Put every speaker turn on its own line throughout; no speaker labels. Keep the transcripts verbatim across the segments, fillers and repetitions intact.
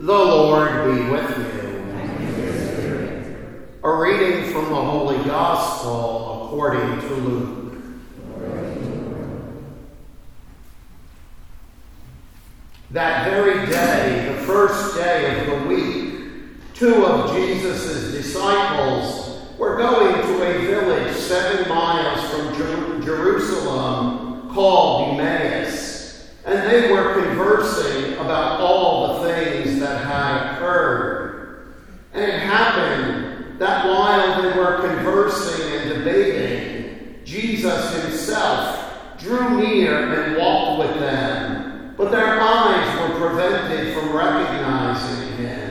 The Lord be with you. A reading from the Holy Gospel according to Luke. That very day, the first day of the week, two of Jesus' disciples were going to a village seven miles from Jer- Jerusalem called Emmaus, and they were conversing about all the things that had occurred. And it happened that while they were conversing and debating, Jesus himself drew near and walked with them, but their eyes were prevented from recognizing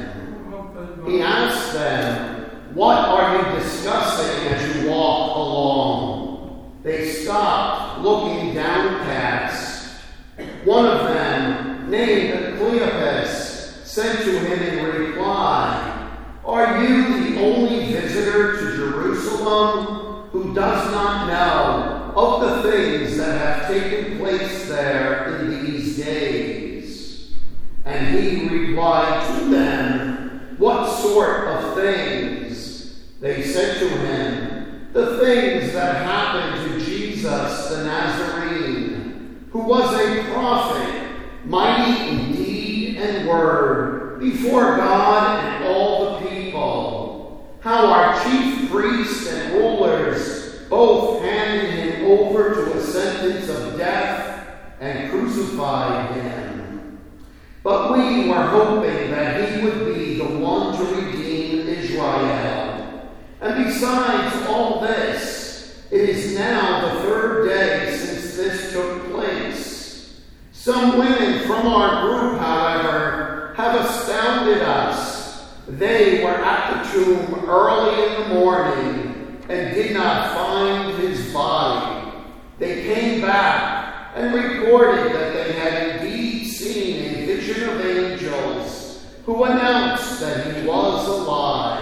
him. He asked them, "What are you discussing as you walk along?" They stopped, looking downcast. One of them, named Cleopas, said to him in reply, "Are you the only visitor to Jerusalem who does not know of the things that have taken place there in these days?" And he replied to them, "What sort of things?" They said to him, "The things that happened to Jesus the Nazarene, who was a prophet, mighty in deed and word, before God and all the people. How our chief priests and rulers both handed him over to a sentence of death and crucified him. But we were hoping that he would be the one to redeem Israel. And besides all this, it is now the third day since this took place. Some women from our group, however, have astounded us. They were at the tomb early in the morning and did not find his body. They came back and reported that they had indeed seen a vision of angels who announced that he was alive.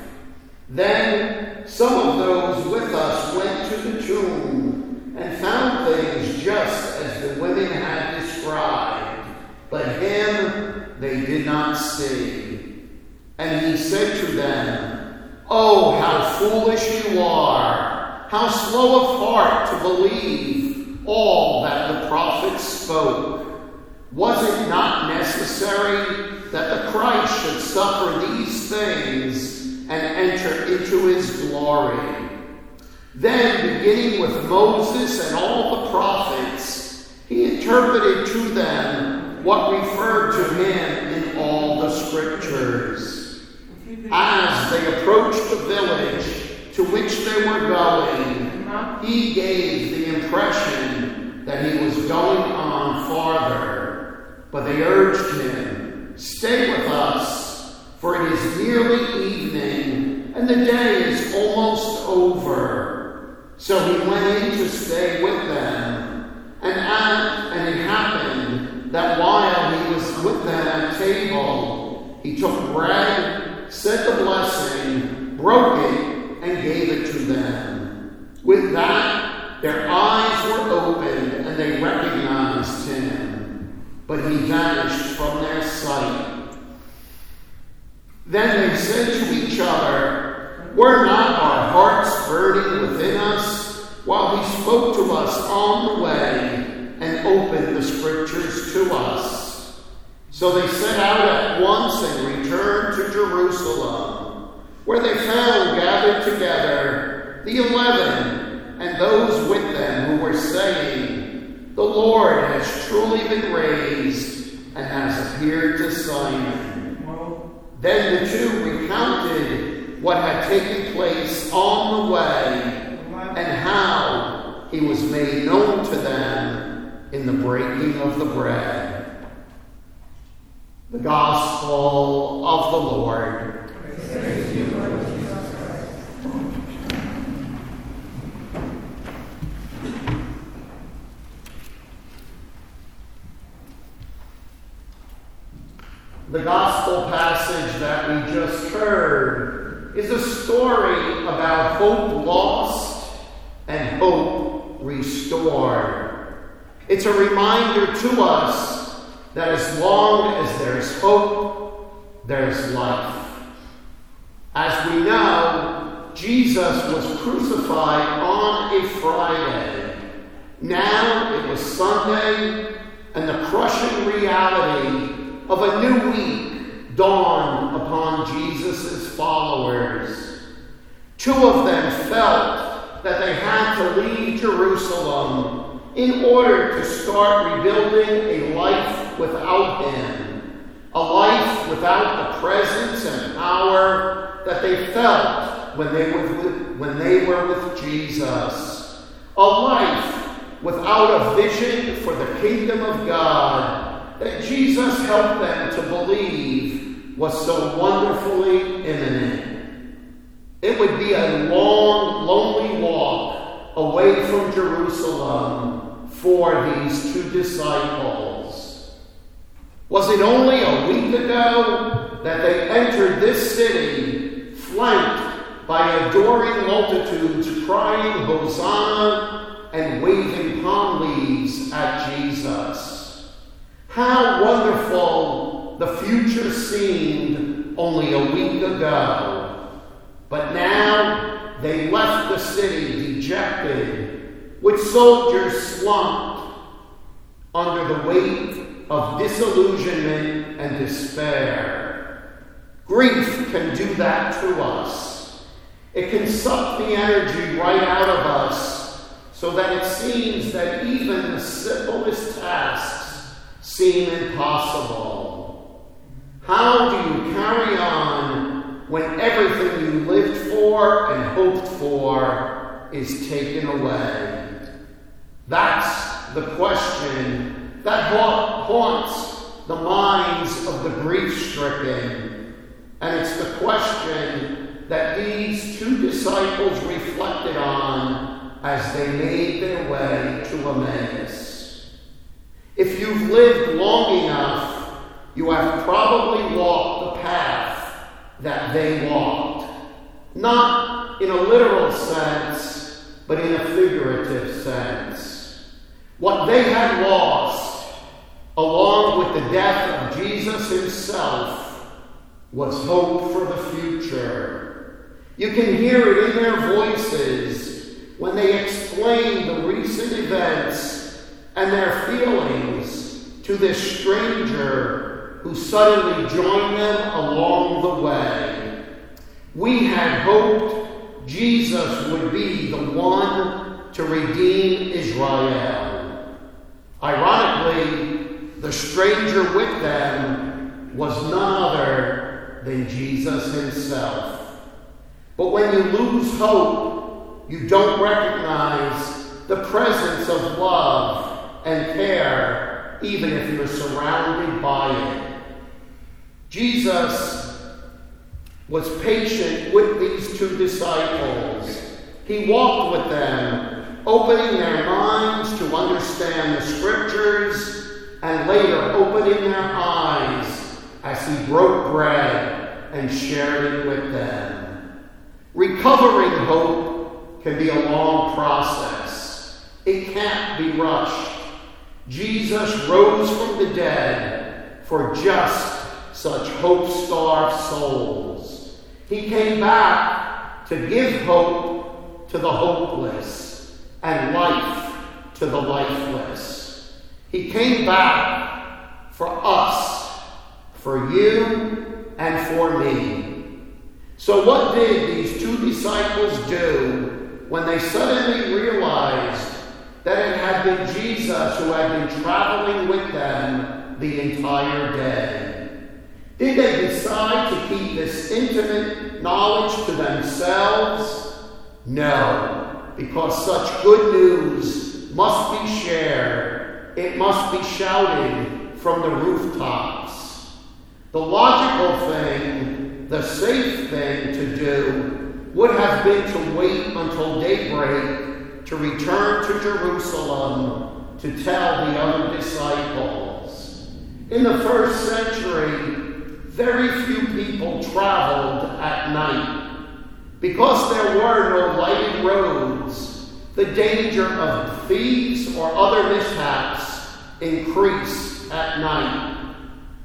Then some of those with us went to the tomb and found things just as the women had described, but him they did not see." And he said to them, "Oh, how foolish you are! How slow of heart to believe all that the prophets spoke! Was it not necessary that the Christ should suffer these things and enter into his glory?" Then, beginning with Moses and all the prophets, he interpreted to them what referred to him in all the scriptures. As they approached the village to which they were going, he gave the impression that he was going on farther. But they urged him, "Stay with us, for it is nearly evening, and the day is almost over." So he went in to stay with them, and, at, and it happened that while he was with them at table, he took bread, said the blessing, broke it, and gave it to them. With that, their eyes were opened, and they recognized him, but he vanished from their sight. Then they said to each other, "Were not our hearts burning within us while he spoke to us on the way and opened the scriptures to us?" So they set out at once and returned to Jerusalem, where they found gathered together the eleven and those with them who were saying, "The Lord has truly been raised and has appeared to Simon." Then the two recounted what had taken place on the way and how he was made known to them in the breaking of the bread. The Gospel of the Lord. Praise to you, Lord Jesus Christ. The Gospel passage that we just heard is a story about hope lost and hope restored. It's a reminder to us that as long as there's hope, there's life. As we know, Jesus was crucified on a Friday. Now it was Sunday, and the crushing reality of a new week dawned upon Jesus' followers. Two of them felt that they had to leave Jerusalem in order to start rebuilding a life without him, a life without the presence and power that they felt when they were with, when they were with Jesus, a life without a vision for the kingdom of God that Jesus helped them to believe was so wonderfully imminent. It would be a long, lonely walk away from Jerusalem for these two disciples. Was it only a week ago that they entered this city, flanked by adoring multitudes crying Hosanna and waving palm leaves at Jesus? How wonderful the future seemed only a week ago. But now they left the city dejected, with soldiers slumped under the weight of disillusionment and despair. Grief can do that to us. It can suck the energy right out of us so that it seems that even the simplest tasks seem impossible. How do you carry on when everything you lived for and hoped for is taken away? That's the question that haunts the minds of the grief-stricken. And it's the question that these two disciples reflected on as they made their way to Emmaus. If you've lived long enough, you have probably walked the path that they walked. Not in a literal sense, but in a figurative sense. What they had lost, along with the death of Jesus himself, was hope for the future. You can hear it in their voices when they explain the recent events and their feelings to this stranger who suddenly joined them along the way. We had hoped Jesus would be the one to redeem Israel. Ironically, the stranger with them was none other than Jesus himself. But when you lose hope, you don't recognize the presence of love and care, even if you're surrounded by it. Jesus was patient with these two disciples. He walked with them, opening their minds to understand the scriptures, and later opening their eyes as he broke bread and shared it with them. Recovering hope can be a long process. It can't be rushed. Jesus rose from the dead for just such hope-starved souls. He came back to give hope to the hopeless and life to the lifeless. He came back for us, for you, and for me. So what did these two disciples do when they suddenly realized that it had been Jesus who had been traveling with them the entire day? Did they decide to keep this intimate knowledge to themselves? No, because such good news must be shared. It must be shouted from the rooftops. The logical thing, the safe thing to do, would have been to wait until daybreak to return to Jerusalem to tell the other disciples. In the first century, very few people traveled at night. Because there were no lighted roads, the danger of thieves or other mishaps increased at night.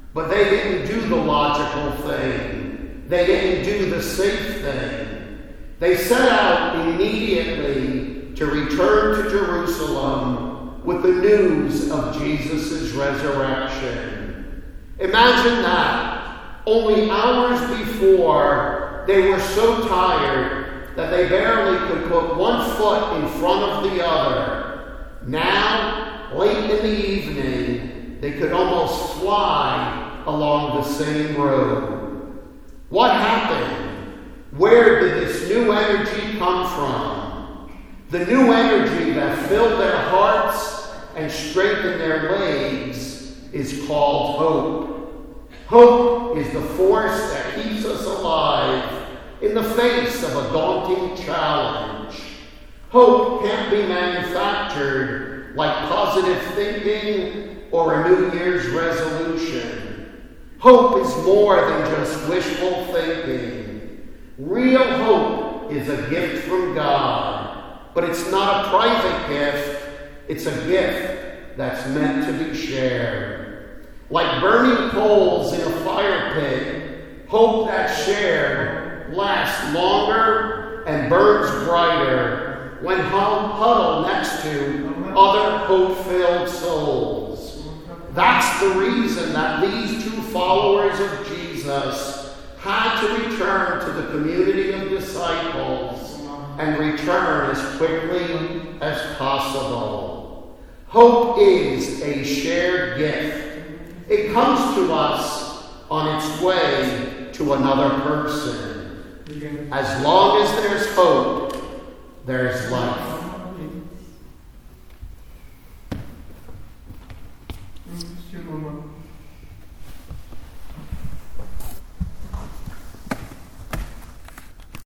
But they didn't do the logical thing. They didn't do the safe thing. They set out immediately to return to Jerusalem with the news of Jesus' resurrection. Imagine that. Only hours before, they were so tired that they barely could put one foot in front of the other. Now, late in the evening, they could almost fly along the same road. What happened? Where did this new energy come from? The new energy that filled their hearts and strengthened their legs is called hope. Hope is the force that keeps us alive in the face of a daunting challenge. Hope can't be manufactured like positive thinking or a New Year's resolution. Hope is more than just wishful thinking. Real hope is a gift from God, but it's not a private gift. It's a gift that's meant to be shared. Like burning coals in a fire pit, hope that's shared lasts longer and burns brighter when huddled next to other hope-filled souls. That's the reason that these two followers of Jesus had to return to the community of disciples and return as quickly as possible. Hope is a shared gift. It comes to us on its way to another person. As long as there's hope, there's life.
Still